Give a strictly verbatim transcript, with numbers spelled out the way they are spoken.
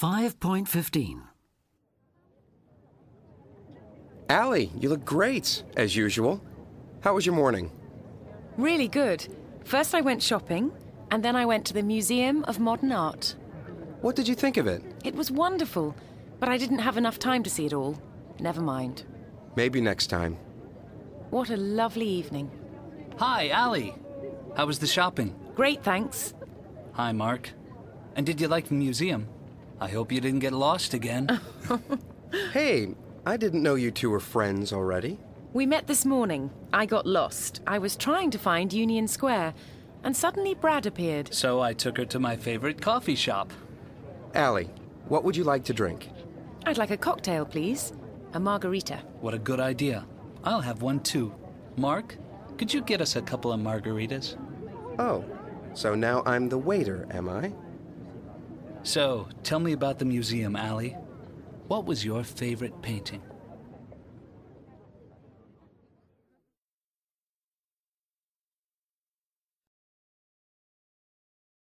five point fifteen. Allie, you look great, as usual. How was your morning? Really good. First I went shopping, and then I went to the Museum of Modern Art. What did you think of it? It was wonderful, but I didn't have enough time to see it all. Never mind. Maybe next time. What a lovely evening. Hi, Allie. How was the shopping? Great, thanks. Hi, Mark. And did you like the museum? I hope you didn't get lost again. Hey, I didn't know you two were friends already. We met this morning. I got lost. I was trying to find Union Square, and suddenly Brad appeared. So I took her to my favorite coffee shop. Allie, what would you like to drink? I'd like a cocktail, please. A margarita. What a good idea. I'll have one too. Mark, could you get us a couple of margaritas? Oh, so now I'm the waiter, am I? So, tell me about the museum, Allie. What was your favorite painting?